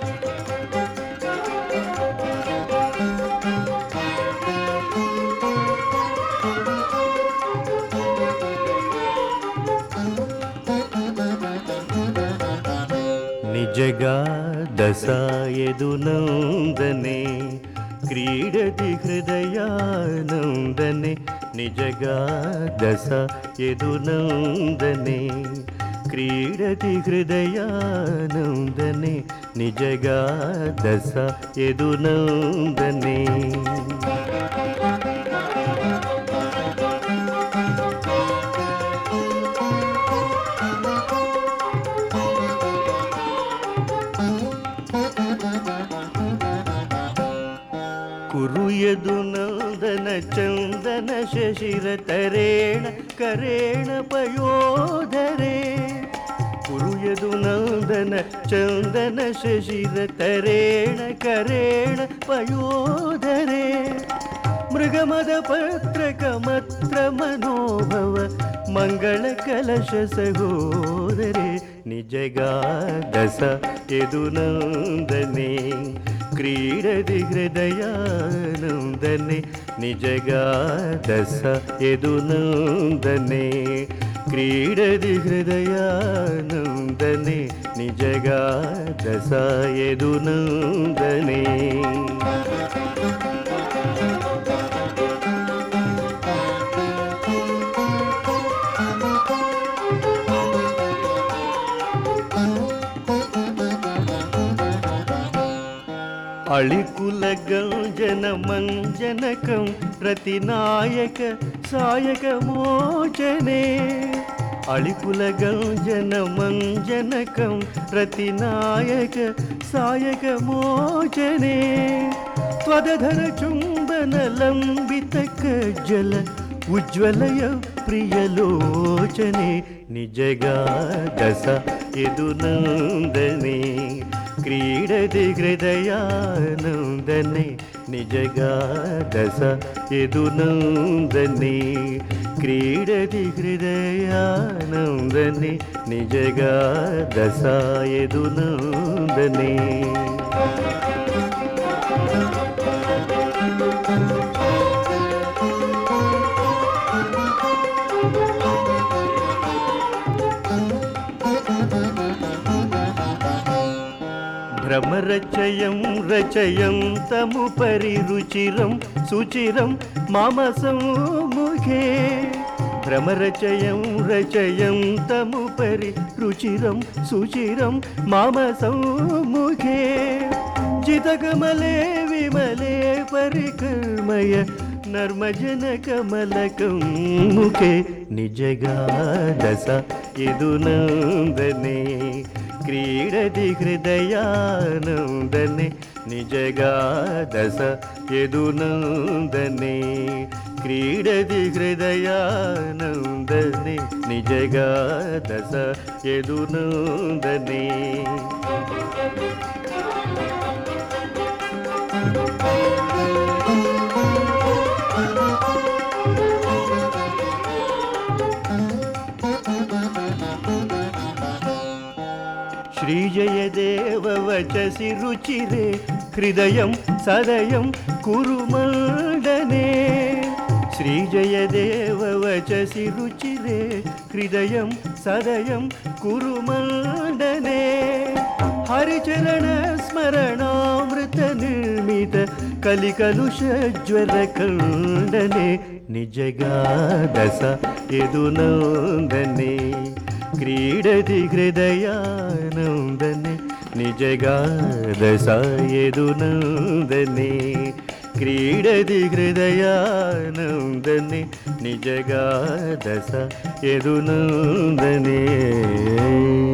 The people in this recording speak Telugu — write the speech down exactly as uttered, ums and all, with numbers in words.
ನಿಜಗಾ ದಸಾಯದುನಂದನೆ ಕ್ರೀಡತಿ ಹೃದಯಾನಂದನೆ ನಿಜಗಾ ದಸಾಯದುನಂದನೆ ಕ್ರೀಡತಿ ಹೃದಯಾನಂದನೆ ನಿಜಗಾ ದಸಾಯದುನಂದನೆ ಕುರುಯದುನಂದನ ಚಂದನ ಶಶಿರ ತರೇಣ ಕರೇಣ ಪಯೋಧರೆ ಕುರುಯದುನಂದನ ಚಂದನ ಶಶಿರ ತರೇಣ ಕರೇಣ ಪಯೋಧರೆ ಮೃಗಮದ ಪತ್ರಕ ಮತ್ರ ಮನೋಭವ ಮಂಗಳ ಕಲಶ ಸಹೋದರೆ ನಿಜಗಾ ದಸ ಯದುನಂದನೆ ಕ್ರೀಡತಿ ಹೃದಯಾನಂದನೆ ನಿಜಗಾ ದಸ ಯದುನಂದನೆ ಕ್ರೀಡತಿ ಹೃದಯಾನಂದನೆ ನಿಜಗಾ ದಸ ಯದುನಂದನೆ ಅಳಿಕುಲ ಗಂಜನ ಮಂಜನಕಂ ರತಿನಾಯಕ ಸಾಯಕ ಮೋಚನೆ ಅಳಿಕುಲ ಗಂಜನ ಮಂಜನಕಂ ರತಿನಾಯಕ ಸಾಯಕ ಮೋಚನೆ ತ್ವದಧರ ಚುಂಬನ ಲಂಬಿತ ಕಜ್ಜಲ ಉಜ್ವಲಯ ಪ್ರಿಯಲೋಚನೆ ನಿಜಗಾ ದಸ ಯದುನಂದನೆ ಕ್ರೀಡತಿ ಹೃದಯಾನಂದನೆ ನಿಜಗಾ ದಸ ಯದುನಂದನೆ ಕ್ರೀಡತಿ ಹೃದಯಾನಂದನೆ ನಿಜಗಾ ದಸ ಯದುನಂದನೆ భ్రమరచయం రచయం తముపరి రుచిరం సుచిరం మమ సముఖే భ్రమరచయం రచయం తముపరి రుచిరం సుచిరం మమ సముఖే జితకమలే విమలే పరికర్మయ నర్మజన కమలకం ముఖే నిజగా దస యదునందనే క్రీడతి హృదయానందనే నిజగా దస యదునందనే క్రీడతి హృదయానందనే నిజగా దస యదునందనే శ్రీజయదేవ వచసి రుచిరే హృదయం సదయం కురుమండనే శ్రీజయదేవ వచసి రుచిరే హృదయం సదయం కురుమండనే హరిచరణ స్మరణామృత నిర్మిత కలికలుషజ్వర ఖండనే నిజగా దస యదునందనే క్రీడతి హృదయానందనే నిజగా దస యదునందనే క్రీడతి హృదయానందనే నిజగా దస యదునందనే